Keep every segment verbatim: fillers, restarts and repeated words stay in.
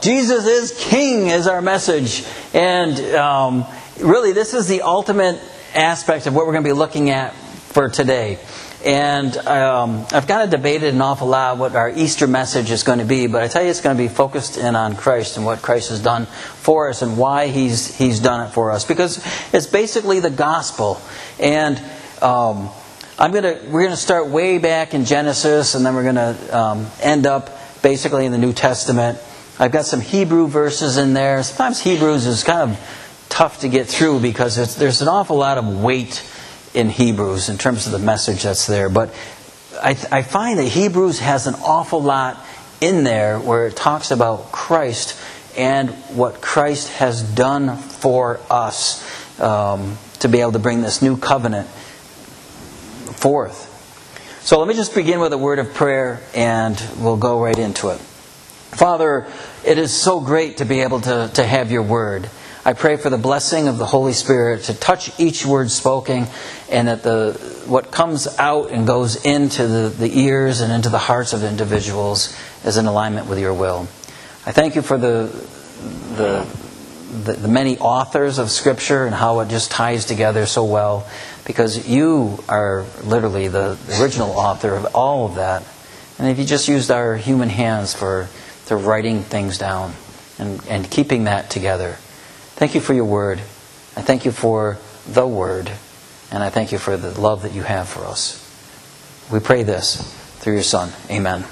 Jesus is King is our message. And um, really, this is the ultimate aspect of what we're going to be looking at for today. And um, I've kind of debated an awful lot what our Easter message is going to be, but I tell you it's going to be focused in on Christ and what Christ has done for us and why He's He's done it for us. Because it's basically the gospel. And um, I'm gonna we're going to start way back in Genesis, and then we're going to um, end up basically in the New Testament. I've got some Hebrew verses in there. Sometimes Hebrews is kind of tough to get through because it's, there's an awful lot of weight in Hebrews in terms of the message that's there. But I, I find that Hebrews has an awful lot in there where it talks about Christ and what Christ has done for us um, to be able to bring this new covenant forth. So let me just begin with a word of prayer and we'll go right into it. Father, it is so great to be able to, to have your word. I pray for the blessing of the Holy Spirit to touch each word spoken, and that the what comes out and goes into the, the ears and into the hearts of individuals is in alignment with your will. I thank you for the, the the the many authors of Scripture and how it just ties together so well, because you are literally the original author of all of that. And if you just used our human hands for, for writing things down and, and keeping that together. Thank you for your word. I thank you for the word. And I thank you for the love that you have for us. We pray this through your Son. Amen.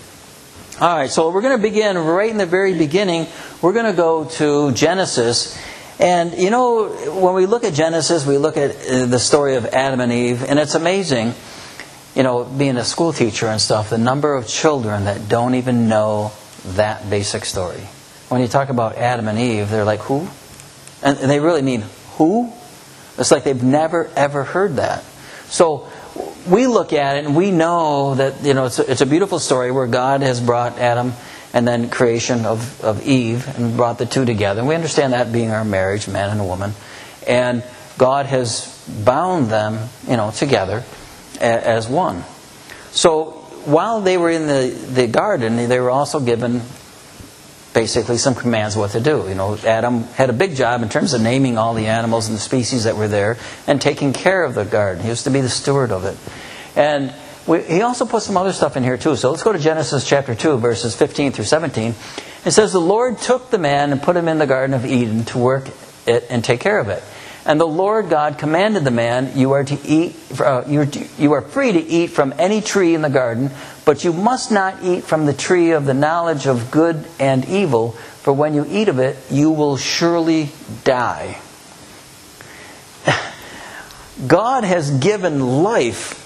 All right, so we're going to begin right in the very beginning. We're going to go to Genesis. And, you know, when we look at Genesis, we look at the story of Adam and Eve. And it's amazing, you know, being a school teacher and stuff, the number of children that don't even know that basic story. When you talk about Adam and Eve, they're like, who? And they really mean, who? It's like they've never, ever heard that. So we look at it and we know that, you know, it's a, it's a beautiful story where God has brought Adam and then creation of, of Eve and brought the two together. And we understand that being our marriage, man and a woman. And God has bound them, you know, together as one. So while they were in the, the garden, they were also given basically some commands what to do. You know, Adam had a big job in terms of naming all the animals and the species that were there and taking care of the garden. He was to be the steward of it. And we, he also put some other stuff in here too. So let's go to Genesis chapter two, verses fifteen through seventeen. It says, the Lord took the man and put him in the Garden of Eden to work it and take care of it. And the Lord God commanded the man, you are to eat, uh, you, are to, you are free to eat from any tree in the garden, but you must not eat from the tree of the knowledge of good and evil, for when you eat of it, you will surely die. God has given life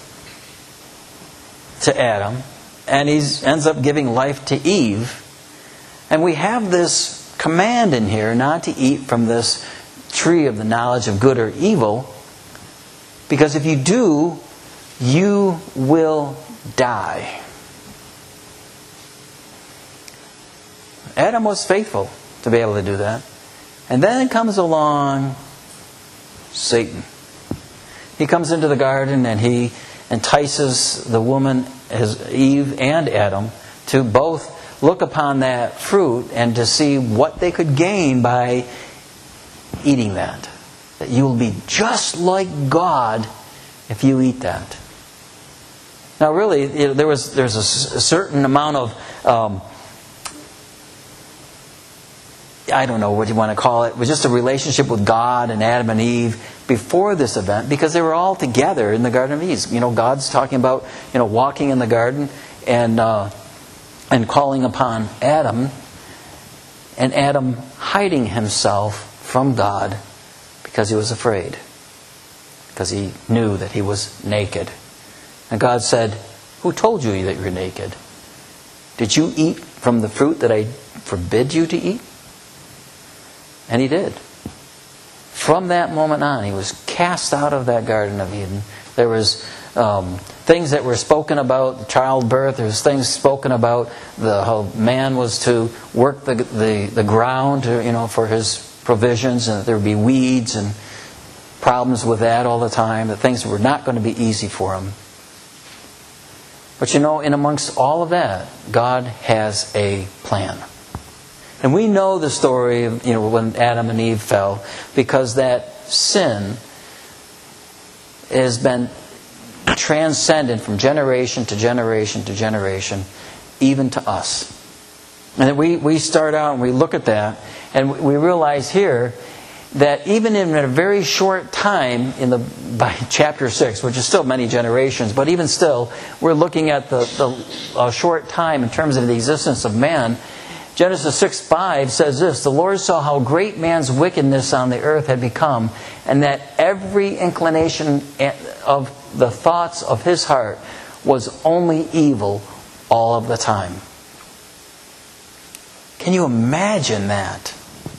to Adam, and he ends up giving life to Eve. And we have this command in here not to eat from this tree of the knowledge of good or evil, because if you do, you will die. Adam was faithful to be able to do that. And then comes along Satan. He comes into the garden and he entices the woman, as Eve and Adam, to both look upon that fruit and to see what they could gain by eating that. That you will be just like God if you eat that. Now really, you know, there was there's a, a certain amount of um, I don't know what you want to call it. It was just a relationship with God and Adam and Eve before this event, because they were all together in the Garden of Eden. You know, God's talking about, you know, walking in the garden and uh, and calling upon Adam, and Adam hiding himself from God because he was afraid, because he knew that he was naked. And God said, who told you that you're naked? Did you eat from the fruit that I forbid you to eat? And he did. From that moment on, he was cast out of that Garden of Eden. There was um, things that were spoken about childbirth. There was things spoken about the how man was to work the the, the ground, to, you know, for his provisions, and that there would be weeds and problems with that all the time. That things were not going to be easy for him. But you know, in amongst all of that, God has a plan. And we know the story of, you know, when Adam and Eve fell, because that sin has been transcendent from generation to generation to generation, even to us. And we, we start out and we look at that, and we realize here that even in a very short time, in the by chapter six, which is still many generations, but even still, we're looking at the, the a short time in terms of the existence of man. Genesis six five says this: "The Lord saw how great man's wickedness on the earth had become, and that every inclination of the thoughts of his heart was only evil all of the time." Can you imagine that?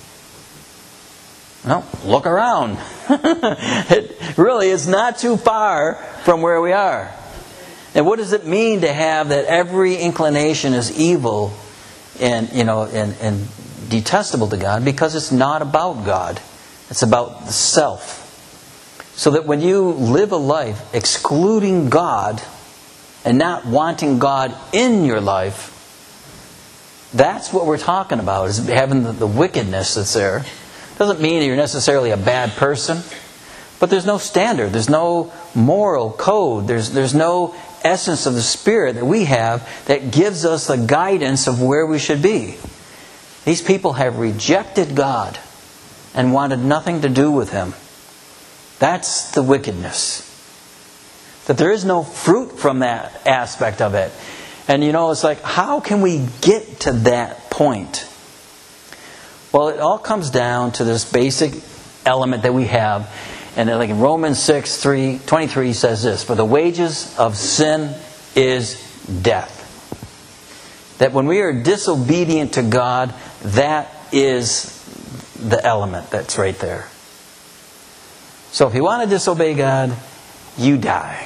Well, look around. It really is not too far from where we are. And what does it mean to have that every inclination is evil and, you know, and, and detestable to God? Because it's not about God. It's about the self. So that when you live a life excluding God and not wanting God in your life, that's what we're talking about, is having the, the wickedness that's there. Doesn't mean you're necessarily a bad person, but there's no standard, there's no moral code, there's there's no essence of the Spirit that we have that gives us the guidance of where we should be. These people have rejected God and wanted nothing to do with Him. That's the wickedness. That there is no fruit from that aspect of it. And you know, it's like, how can we get to that point? Well, it all comes down to this basic element that we have. And like in Romans six three twenty-three says this: "For the wages of sin is death." That when we are disobedient to God, that is the element that's right there. So if you want to disobey God, you die.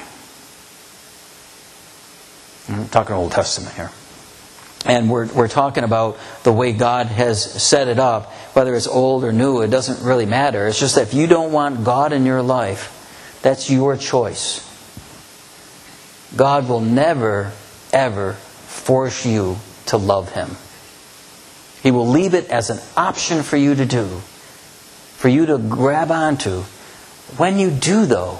I'm talking Old Testament here. And we're we're talking about the way God has set it up. Whether it's old or new, it doesn't really matter. It's just that if you don't want God in your life, that's your choice. God will never, ever force you to love Him. He will leave it as an option for you to do, for you to grab onto. When you do, though,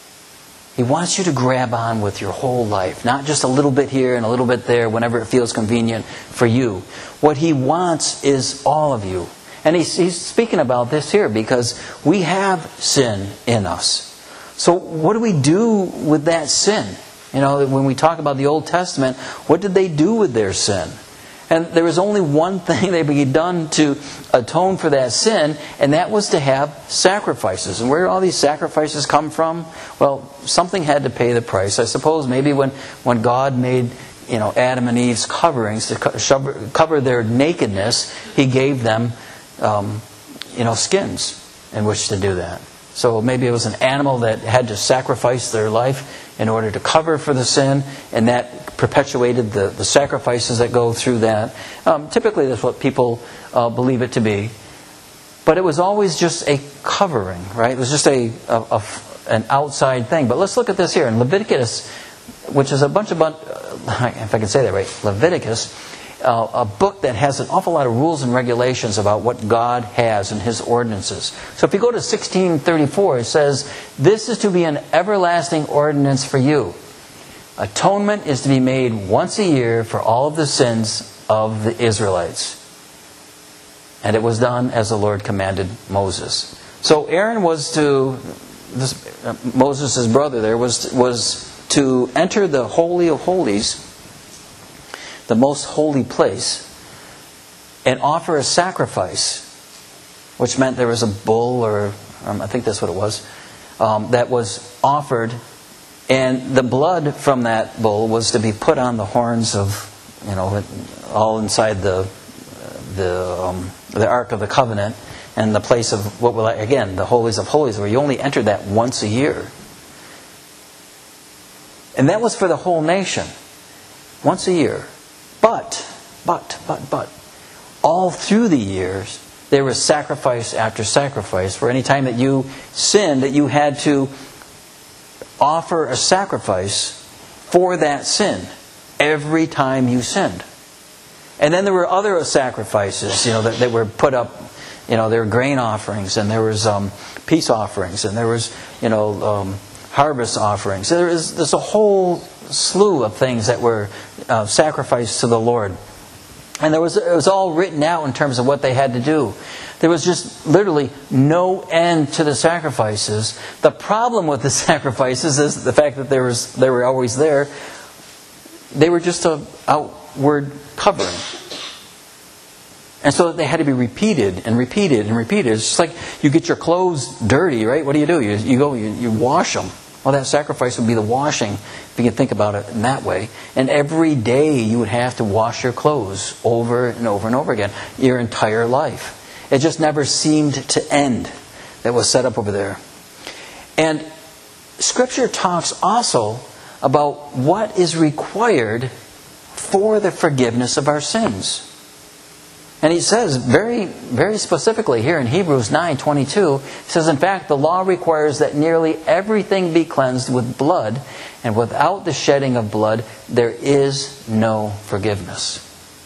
He wants you to grab on with your whole life, not just a little bit here and a little bit there whenever it feels convenient for you. What He wants is all of you. And he's, he's speaking about this here because we have sin in us. So what do we do with that sin? You know, when we talk about the Old Testament, what did they do with their sin? And there was only one thing that could be done to atone for that sin, and that was to have sacrifices. And where did all these sacrifices come from? Well, something had to pay the price. I suppose maybe when, when God made, you know, Adam and Eve's coverings to co- cover their nakedness, He gave them, um, you know, skins in which to do that. So maybe it was an animal that had to sacrifice their life in order to cover for the sin, and that perpetuated the, the sacrifices that go through that. Um, typically that's what people uh, believe it to be. But it was always just a covering, right? It was just a, a, a an outside thing. But let's look at this here in Leviticus, which is a bunch of, uh, if I can say that right, Leviticus, uh, a book that has an awful lot of rules and regulations about what God has in His ordinances. So if you go to sixteen thirty-four, it says, "This is to be an everlasting ordinance for you. Atonement is to be made once a year for all of the sins of the Israelites." And it was done as the Lord commanded Moses. So Aaron was to, this, uh, Moses' brother there, was, was to enter the Holy of Holies, the most holy place, and offer a sacrifice, which meant there was a bull, or um, I think that's what it was, um, that was offered. And the blood from that bull was to be put on the horns of, you know, all inside the the um, the Ark of the Covenant, and the place of what will again the holies of holies, where you only enter that once a year. And that was for the whole nation, once a year. But, but, but, but, all through the years, there was sacrifice after sacrifice. For any time that you sinned, that you had to offer a sacrifice for that sin every time you sinned. And then there were other sacrifices, you know, that, that were put up. You know, there were grain offerings, and there was um, peace offerings, and there was, you know, um, harvest offerings. There is there's a whole slew of things that were uh, sacrificed to the Lord. And there was it was all written out in terms of what they had to do. There was just literally no end to the sacrifices. The problem with the sacrifices is the fact that there was they were always there. They were just an outward covering. And so they had to be repeated and repeated and repeated. It's just like you get your clothes dirty, right? What do you do? You, you go, you, you wash them. Well, that sacrifice would be the washing, if you can think about it in that way. And every day you would have to wash your clothes over and over and over again, your entire life. It just never seemed to end. That was set up over there. And Scripture talks also about what is required for the forgiveness of our sins. And he says very, very specifically here in Hebrews nine twenty-two, he says, in fact, the law requires that nearly everything be cleansed with blood, and without the shedding of blood, there is no forgiveness.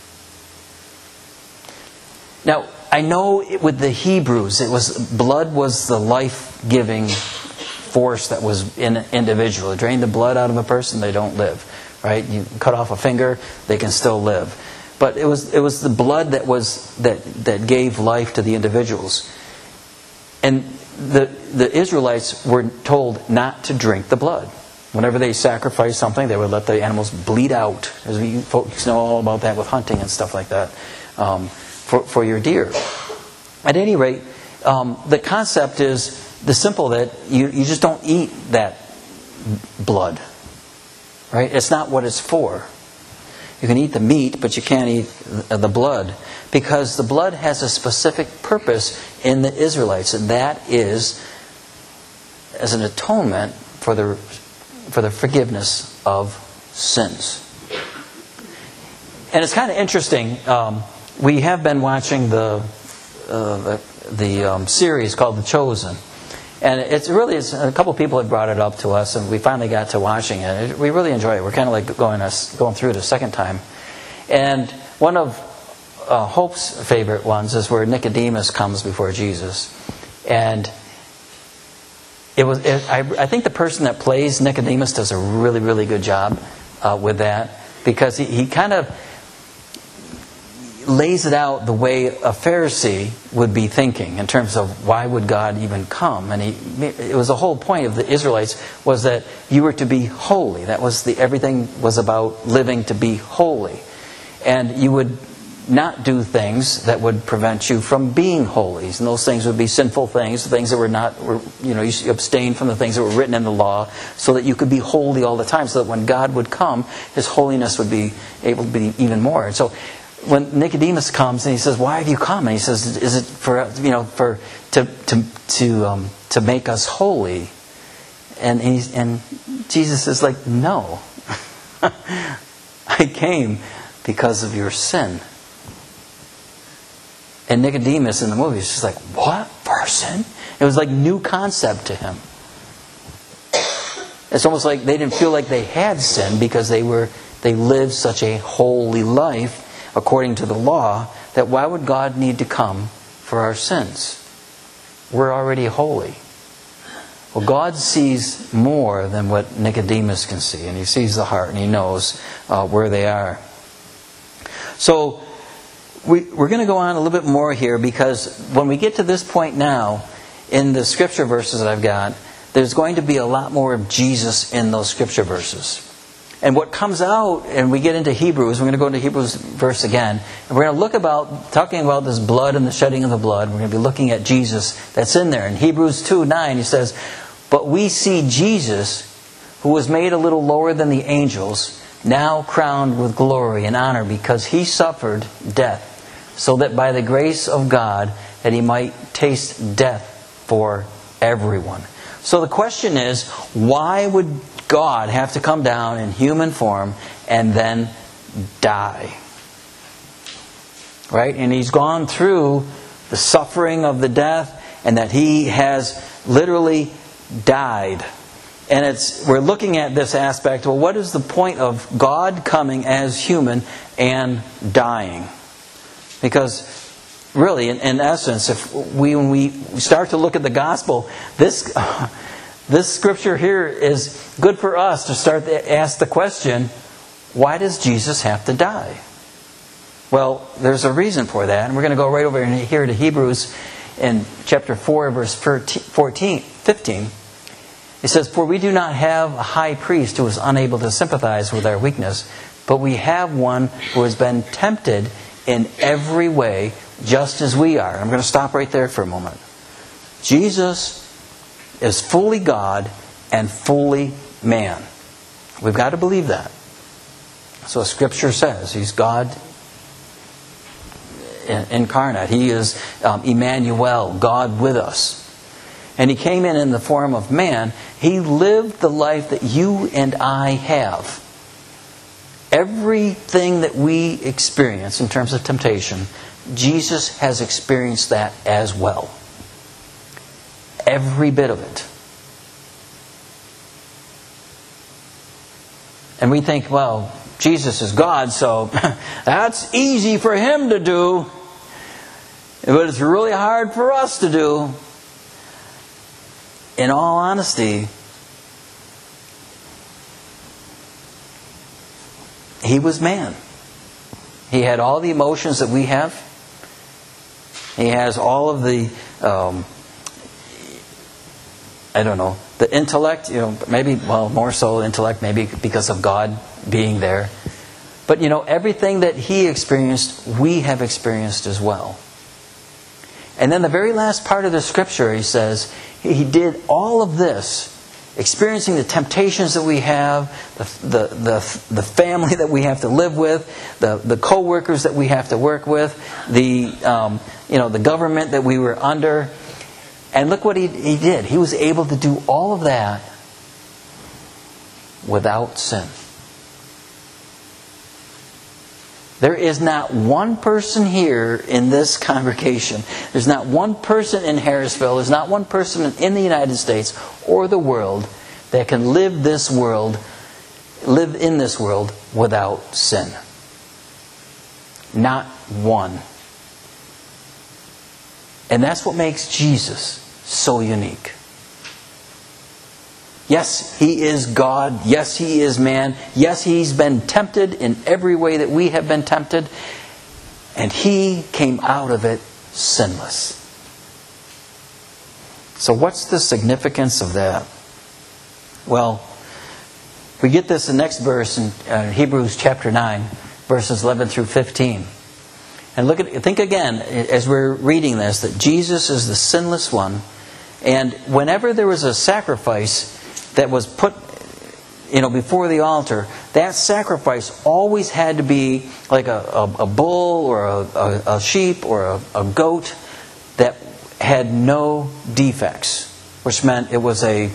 Now, I know it, with the Hebrews, it was blood was the life-giving force that was in an individual. It drained the blood out of a person, they don't live. Right? You cut off a finger, they can still live. But it was it was the blood that was that, that gave life to the individuals. And the the Israelites were told not to drink the blood. Whenever they sacrificed something, they would let the animals bleed out. As you folks know all about that with hunting and stuff like that, um, for, for your deer. At any rate, um, the concept is the simple that you, you just don't eat that blood. Right? It's not what it's for. You can eat the meat, but you can't eat the blood. Because the blood has a specific purpose in the Israelites, and that is as an atonement for the for the forgiveness of sins. And it's kind of interesting. Um, we have been watching the uh, the, the um, series called The Chosen. And it's really, it's, a couple of people had brought it up to us, and we finally got to watching it. We really enjoy it. We're kind of like going us going through it a second time. And one of uh, Hope's favorite ones is where Nicodemus comes before Jesus. And it was, it, I, I think the person that plays Nicodemus does a really, really good job uh, with that, because he, he kind of lays it out the way a Pharisee would be thinking in terms of why would God even come. And he, it was the whole point of the Israelites was that you were to be holy. That was the everything was about living to be holy, and you would not do things that would prevent you from being holy. And those things would be sinful things, things that were not, were, you know, you abstain from the things that were written in the law, so that you could be holy all the time. So that when God would come, His holiness would be able to be even more. And so when Nicodemus comes and he says, "Why have you come?" and he says, "Is it for you know for to to to um, to make us holy?" And he's, and Jesus is like, "No, I came because of your sin." And Nicodemus in the movie is just like, "What? For our sin?" It was like new concept to him. It's almost like they didn't feel like they had sin because they were they lived such a holy life according to the law, that why would God need to come for our sins? We're already holy. Well, God sees more than what Nicodemus can see, and He sees the heart, and He knows uh, where they are. So we, we're going to go on a little bit more here, because when we get to this point now, in the scripture verses that I've got, there's going to be a lot more of Jesus in those scripture verses. And what comes out, and we get into Hebrews, we're going to go into Hebrews verse again, and we're going to look about, talking about this blood and the shedding of the blood, we're going to be looking at Jesus that's in there. In Hebrews two nine, he says, "But we see Jesus, who was made a little lower than the angels, now crowned with glory and honor, because He suffered death, so that by the grace of God, that He might taste death for everyone." So the question is, why would God have to come down in human form and then die? Right? And He's gone through the suffering of the death, and that He has literally died. And it's we're looking at this aspect. Well, what is the point of God coming as human and dying? Because really, in, in essence, if we when we start to look at the gospel, this uh, this scripture here is good for us to start to ask the question: why does Jesus have to die? Well, there's a reason for that, and we're going to go right over here to Hebrews in chapter four, verse fourteen, fifteen. It says, "For we do not have a high priest who is unable to sympathize with our weakness, but we have one who has been tempted in every way, just as we are." I'm going to stop right there for a moment. Jesus is fully God and fully man. We've got to believe that. So Scripture says He's God incarnate. He is um, Emmanuel, God with us. And He came in in the form of man. He lived the life that you and I have. Everything that we experience in terms of temptation, Jesus has experienced that as well. Every bit of it. And we think, well, Jesus is God, so that's easy for Him to do. But it's really hard for us to do. In all honesty, He was man. He had all the emotions that we have. He has all of the, um, I don't know, the intellect, you know, maybe, well, more so intellect, maybe because of God being there. But, you know, everything that He experienced, we have experienced as well. And then the very last part of the Scripture, He says, He did all of this, experiencing the temptations that we have, the the the, the family that we have to live with, the the co-workers that we have to work with, the um, you know the government that we were under. And look what he, he did. He was able to do all of that without sin. There is not one person here in this congregation, there's not one person in Harrisville, there's not one person in the United States or the world that can live this world, live in this world without sin. Not one. And that's what makes Jesus so unique. Yes, He is God. Yes, He is man. Yes, He's been tempted in every way that we have been tempted. And He came out of it sinless. So what's the significance of that? Well, we get this in the next verse in uh, Hebrews chapter nine, verses eleven through fifteen. And look at, think again, as we're reading this, that Jesus is the sinless one. And whenever there was a sacrifice that was put, you know, before the altar, that sacrifice always had to be like a, a, a bull or a, a, a sheep or a, a goat that had no defects, which meant it was a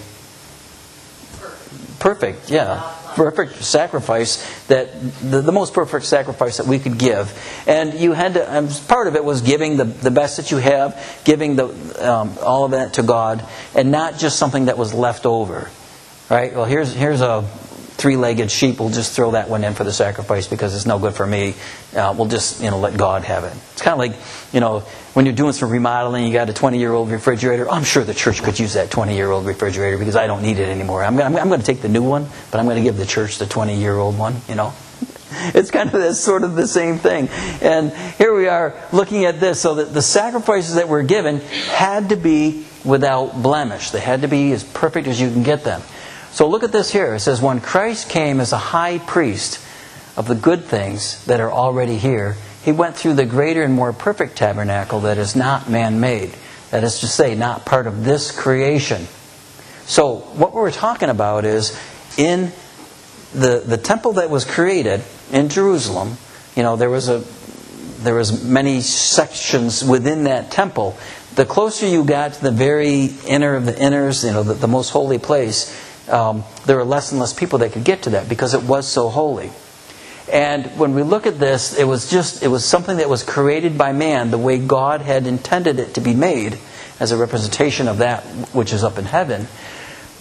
perfect, yeah, perfect sacrifice, that the, the most perfect sacrifice that we could give. And you had to, and part of it was giving the, the best that you have, giving the um, all of that to God, and not just something that was left over. Right? Well, here's here's a three-legged sheep. We'll just throw that one in for the sacrifice because it's no good for me. Uh, we'll just, you know, let God have it. It's kind of like, you know, when you're doing some remodeling, you got a twenty-year-old refrigerator. I'm sure the church could use that twenty-year-old refrigerator because I don't need it anymore. I'm, I'm, I'm going to take the new one, but I'm going to give the church the twenty-year-old one, you know. It's kind of this, sort of the same thing. And here we are looking at this, so that the sacrifices that were given had to be without blemish. They had to be as perfect as you can get them. So look at this here. It says, when Christ came as a high priest of the good things that are already here, He went through the greater and more perfect tabernacle that is not man-made. That is to say, not part of this creation. So what we're talking about is, in the the temple that was created in Jerusalem, you know, there was a there was many sections within that temple. The closer you got to the very inner of the inners, you know, the, the most holy place, Um, there were less and less people that could get to that because it was so holy. And when we look at this, it was just it was something that was created by man the way God had intended it to be made, as a representation of that which is up in heaven.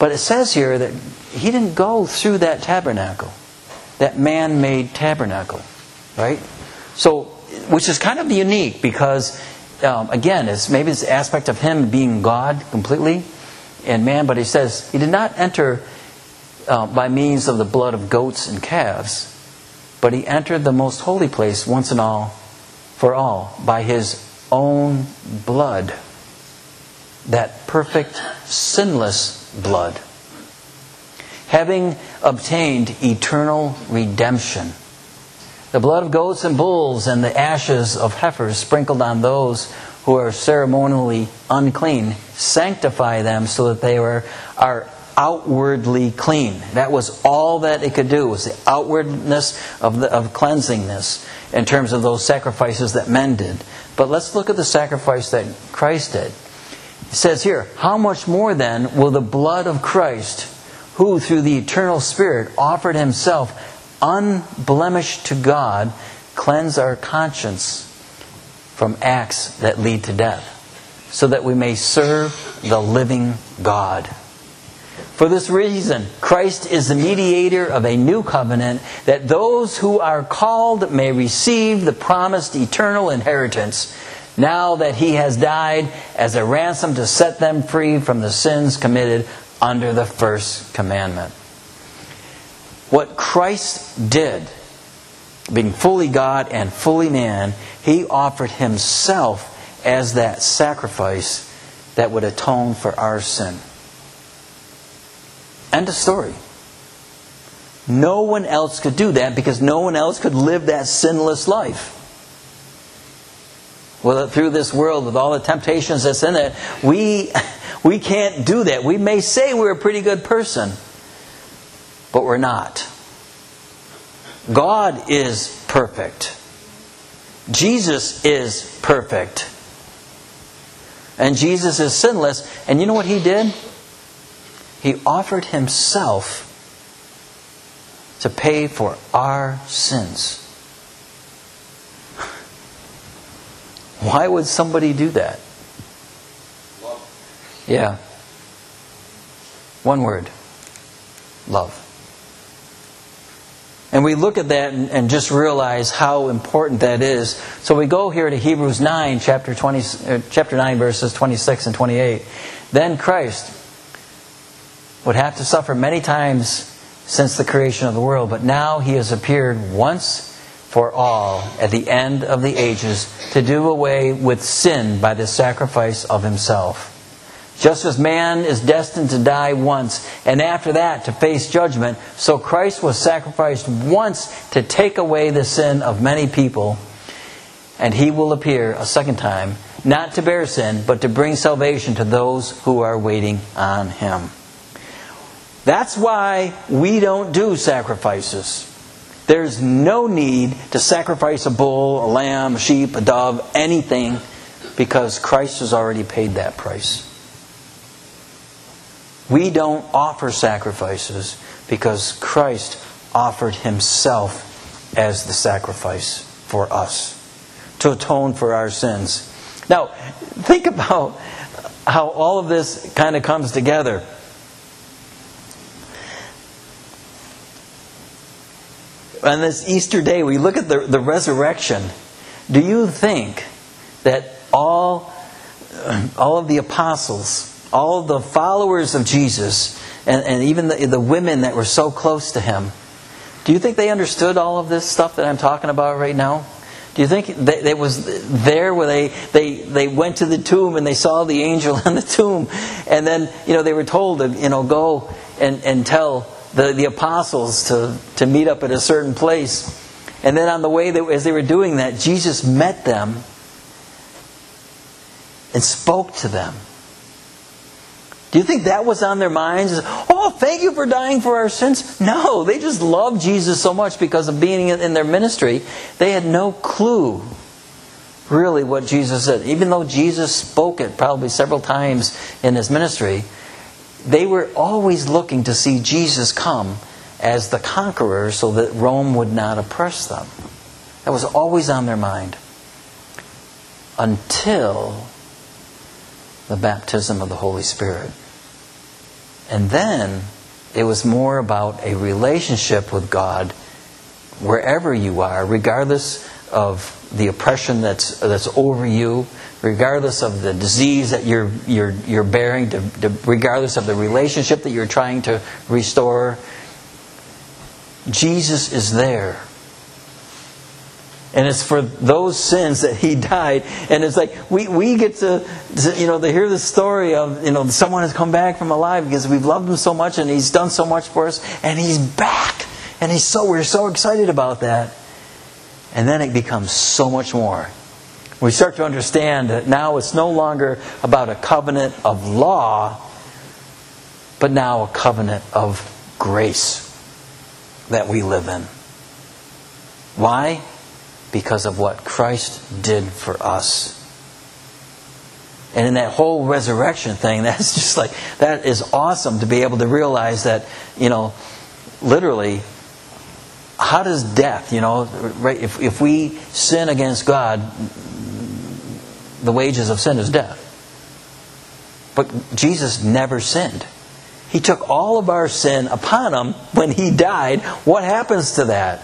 But it says here that he didn't go through that tabernacle, that man-made tabernacle, right? So, which is kind of unique because, um, again, it's maybe it's the aspect of him being God completely and man, but he says he did not enter uh, by means of the blood of goats and calves, but he entered the most holy place once and all for all by his own blood, that perfect, sinless blood, having obtained eternal redemption. The blood of goats and bulls and the ashes of heifers sprinkled on those who are ceremonially unclean sanctify them so that they are, are outwardly clean. That was all that it could do, was the outwardness of, the, of cleansingness in terms of those sacrifices that men did. But let's look at the sacrifice that Christ did. It says here, how much more then will the blood of Christ, who through the eternal Spirit offered himself unblemished to God, cleanse our conscience from acts that lead to death, so that we may serve the living God. For this reason, Christ is the mediator of a new covenant, that those who are called may receive the promised eternal inheritance, now that he has died as a ransom to set them free from the sins committed under the first commandment. What Christ did, being fully God and fully man, he offered himself as that sacrifice that would atone for our sin. End of story. No one else could do that because no one else could live that sinless life. Well, through this world with all the temptations that's in it, we, we can't do that. We may say we're a pretty good person, but we're not. God is perfect. Jesus is perfect. And Jesus is sinless. And you know what he did? He offered himself to pay for our sins. Why would somebody do that? Love. Yeah. One word. Love. And we look at that and, and just realize how important that is. So we go here to Hebrews nine, chapter twenty, uh, chapter nine, verses twenty-six and twenty-eight. Then Christ would have to suffer many times since the creation of the world, but now he has appeared once for all at the end of the ages to do away with sin by the sacrifice of himself. Just as man is destined to die once, and after that to face judgment, so Christ was sacrificed once to take away the sin of many people, and he will appear a second time, not to bear sin, but to bring salvation to those who are waiting on him. That's why we don't do sacrifices. There's no need to sacrifice a bull, a lamb, a sheep, a dove, anything, because Christ has already paid that price. We don't offer sacrifices because Christ offered himself as the sacrifice for us to atone for our sins. Now, think about how all of this kind of comes together. On this Easter day, we look at the, the resurrection. Do you think that all, all of the apostles, all of the followers of Jesus, and, and even the, the women that were so close to him, do you think they understood all of this stuff that I'm talking about right now? Do you think that it was there where they, they, they went to the tomb and they saw the angel in the tomb, and then you know they were told to you know go and, and tell the, the apostles to, to meet up at a certain place, and then on the way that, as they were doing that, Jesus met them and spoke to them. Do you think that was on their minds? Oh, thank you for dying for our sins. No, they just loved Jesus so much because of being in their ministry. They had no clue really what Jesus said. Even though Jesus spoke it probably several times in his ministry, they were always looking to see Jesus come as the conqueror so that Rome would not oppress them. That was always on their mind. Until the baptism of the Holy Spirit. And then it was more about a relationship with God wherever you are, regardless of the oppression that's that's over you, regardless of the disease that you're you're you're bearing, to, to, regardless of the relationship that you're trying to restore. Jesus is there. And it's for those sins that He died. And it's like we, we get to, to you know to hear the story of you know someone has come back from alive because we've loved Him so much and He's done so much for us, and He's back, and He's so we're so excited about that. And then it becomes so much more. We start to understand that now it's no longer about a covenant of law, but now a covenant of grace that we live in. Why? Because of what Christ did for us. And in that whole resurrection thing, that's just like, that is awesome to be able to realize that, you know, literally, how does death, you know, right? If, if we sin against God, the wages of sin is death. But Jesus never sinned. He took all of our sin upon Him when He died. What happens to that?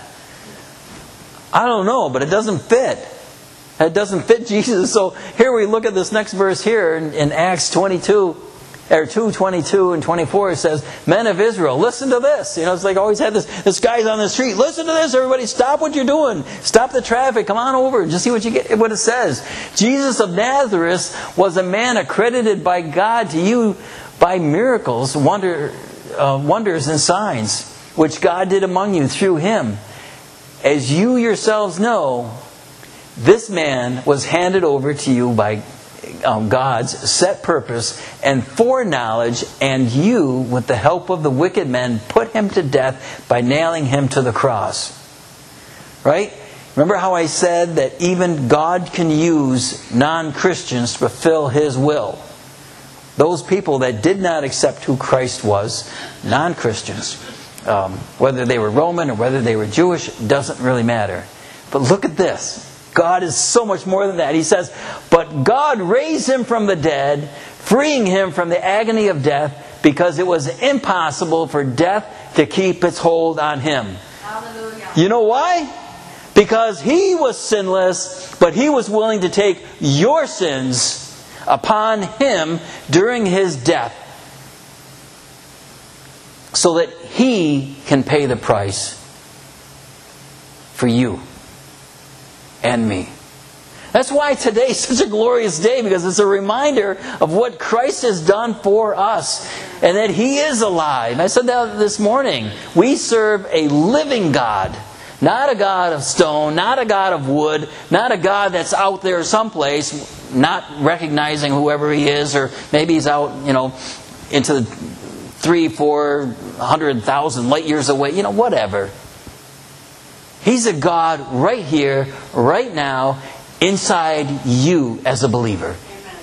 I don't know, but it doesn't fit. It doesn't fit Jesus. So here we look at this next verse here in, in Acts twenty-two, or two twenty-two and twenty-four. It says, "Men of Israel, listen to this." You know, it's like always had this. This guy's on the street. Listen to this, everybody! Stop what you're doing. Stop the traffic. Come on over and just see what you get. What it says. Jesus of Nazareth was a man accredited by God to you by miracles, wonder, uh, wonders, and signs, which God did among you through Him. As you yourselves know, this man was handed over to you by um, God's set purpose and foreknowledge, and you, with the help of the wicked men, put Him to death by nailing Him to the cross. Right? Remember how I said that even God can use non-Christians to fulfill His will? Those people that did not accept who Christ was, non-Christians, Um, whether they were Roman or whether they were Jewish, doesn't really matter. But look at this. God is so much more than that. He says, "But God raised Him from the dead, freeing Him from the agony of death, because it was impossible for death to keep its hold on Him." Hallelujah. You know why? Because He was sinless, but He was willing to take your sins upon Him during His death, so that He can pay the price for you and me. That's why today is such a glorious day, because it's a reminder of what Christ has done for us, and that He is alive. I said that this morning. We serve a living God, not a God of stone, not a God of wood, not a God that's out there someplace, not recognizing whoever He is, or maybe He's out, you know, into the three, four hundred thousand light years away, you know, whatever. He's a God right here, right now, inside you as a believer. Amen.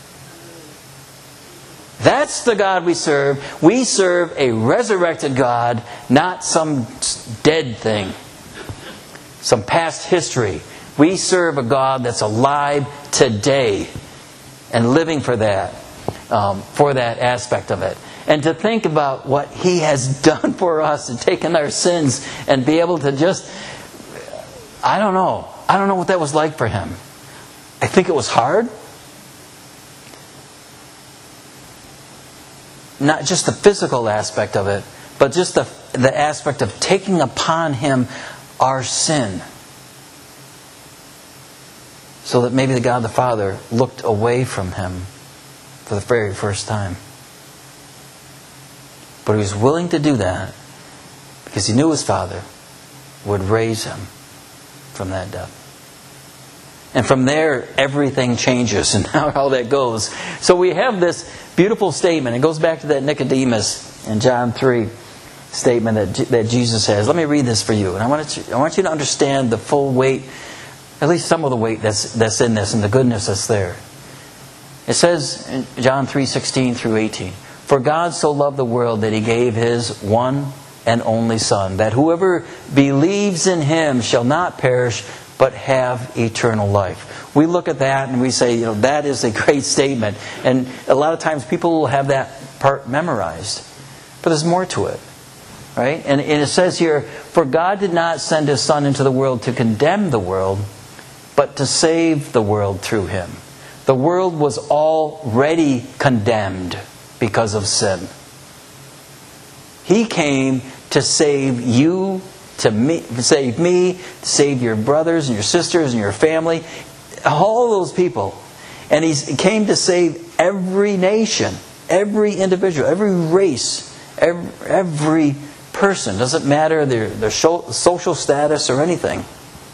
That's the God we serve. We serve a resurrected God, not some dead thing, some past history. We serve a God that's alive today and living for that, um, for that aspect of it. And to think about what He has done for us and taken our sins and be able to just, I don't know. I don't know what that was like for Him. I think it was hard. Not just the physical aspect of it, but just the, the aspect of taking upon Him our sin. So that maybe the God the Father looked away from Him for the very first time. But He was willing to do that because He knew His Father would raise Him from that death. And from there, everything changes and how that goes. So we have this beautiful statement. It goes back to that Nicodemus in John three statement that that Jesus has. Let me read this for you. And I want you, I want you to understand the full weight, at least some of the weight that's that's in this and the goodness that's there. It says in John three sixteen through eighteen, "For God so loved the world that He gave His one and only Son, that whoever believes in Him shall not perish, but have eternal life." We look at that and we say, you know, that is a great statement. And a lot of times people will have that part memorized. But there's more to it. Right? And, and it says here, for God did not send His Son into the world to condemn the world, but to save the world through Him. The world was already condemned because of sin. He came to save you, to me, save me, to save your brothers and your sisters and your family, all those people. And He came to save every nation, every individual, every race, every, every person. Doesn't matter their, their social status or anything.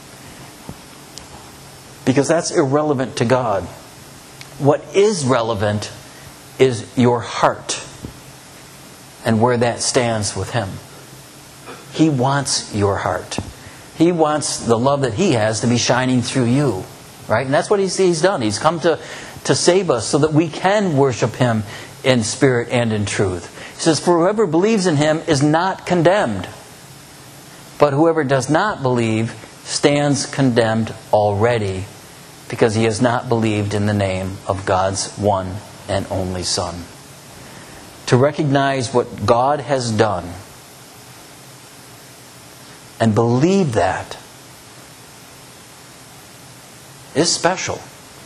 Because that's irrelevant to God. What is relevant is your heart and where that stands with Him. He wants your heart. He wants the love that He has to be shining through you. Right? And that's what He's, he's done. He's come to, to save us so that we can worship Him in spirit and in truth. He says, for whoever believes in Him is not condemned. But whoever does not believe stands condemned already, because he has not believed in the name of God's one and only Son. To recognize what God has done and believe that is special.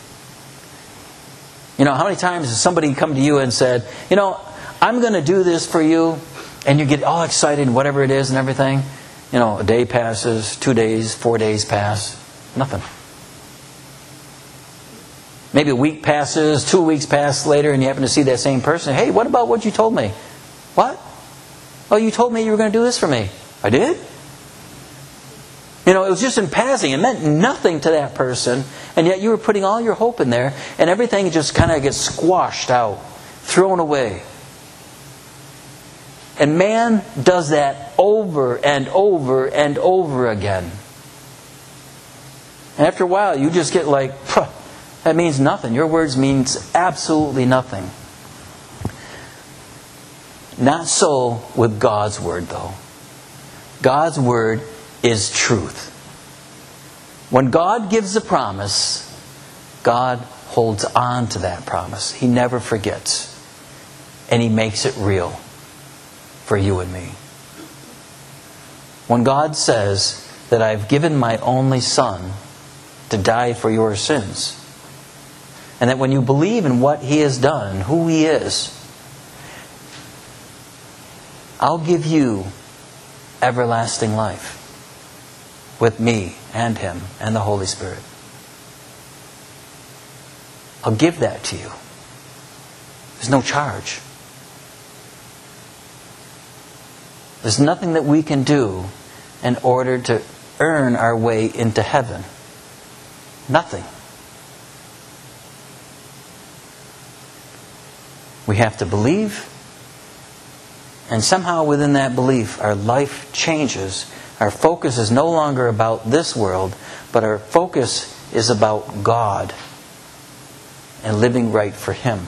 You know, how many times has somebody come to you and said, you know, I'm going to do this for you, and you get all excited, whatever it is and everything. You know, a day passes, two days, four days pass, nothing. Maybe a week passes, two weeks pass later, and you happen to see that same person. Hey, what about what you told me? What? Oh, you told me you were going to do this for me. I did? You know, it was just in passing. It meant nothing to that person, and yet you were putting all your hope in there, and everything just kind of gets squashed out, thrown away. And man does that over and over and over again. And after a while, you just get like, Puh, that means nothing. Your words means absolutely nothing. Not so with God's Word, though. God's Word is truth. When God gives a promise, God holds on to that promise. He never forgets. And He makes it real for you and me. When God says that I've given my only Son to die for your sins, and that when you believe in what He has done, who He is, I'll give you everlasting life with me and Him and the Holy Spirit. I'll give that to you. There's no charge. There's nothing that we can do in order to earn our way into heaven. Nothing. We have to believe, and somehow within that belief our life changes. Our focus is no longer about this world, but our focus is about God and living right for Him.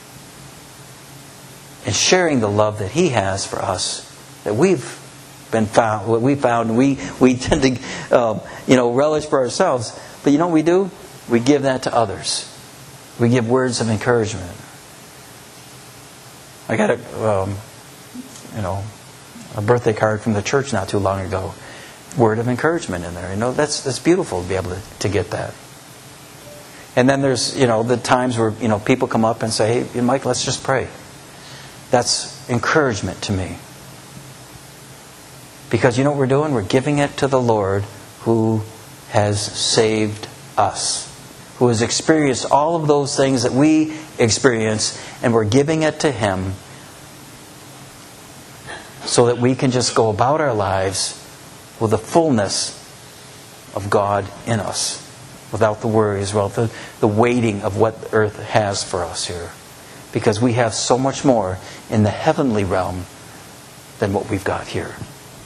And sharing the love that He has for us, that we've been found, what we found, we, we tend to um, you know, relish for ourselves. But you know what we do? We give that to others. We give words of encouragement. I got a, um, you know, a birthday card from the church not too long ago. Word of encouragement in there. You know, that's that's beautiful to be able to, to get that. And then there's, you know, the times where, you know, people come up and say, hey, Mike, let's just pray. That's encouragement to me. Because you know what we're doing? We're giving it to the Lord who has saved us, who has experienced all of those things that we experience, and we're giving it to Him so that we can just go about our lives with the fullness of God in us, without the worries, without the, the waiting of what the earth has for us here. Because we have so much more in the heavenly realm than what we've got here.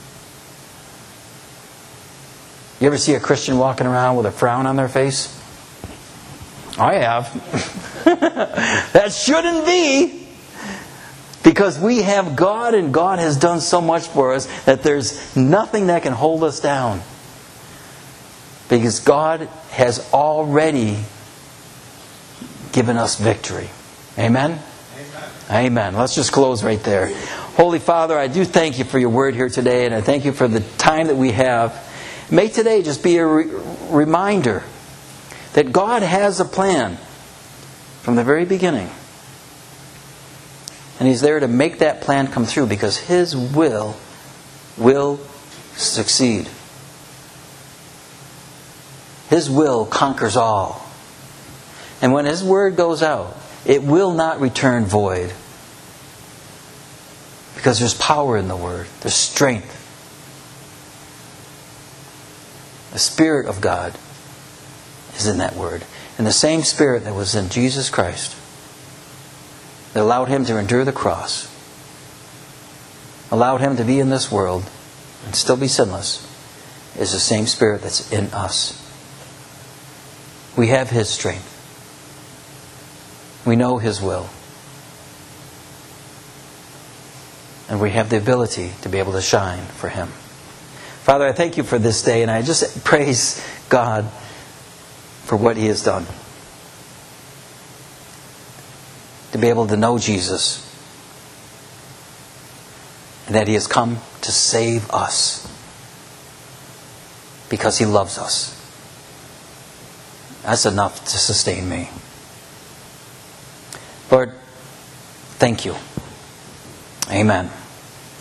You ever see a Christian walking around with a frown on their face? I have. That shouldn't be. Because we have God, and God has done so much for us that there's nothing that can hold us down. Because God has already given us victory. Amen? Amen. Amen. Let's just close right there. Holy Father, I do thank you for your word here today, and I thank you for the time that we have. May today just be a re- reminder that God has a plan from the very beginning. And He's there to make that plan come through because His will will succeed. His will conquers all. And when His word goes out, it will not return void. Because there's power in the word. There's strength. The Spirit of God is in that word. And the same Spirit that was in Jesus Christ, that allowed Him to endure the cross, allowed Him to be in this world and still be sinless, is the same Spirit that's in us. We have His strength. We know His will. And we have the ability to be able to shine for Him. Father, I thank you for this day, and I just praise God for what He has done. To be able to know Jesus, and that He has come to save us because He loves us. That's enough to sustain me. Lord, thank you. Amen.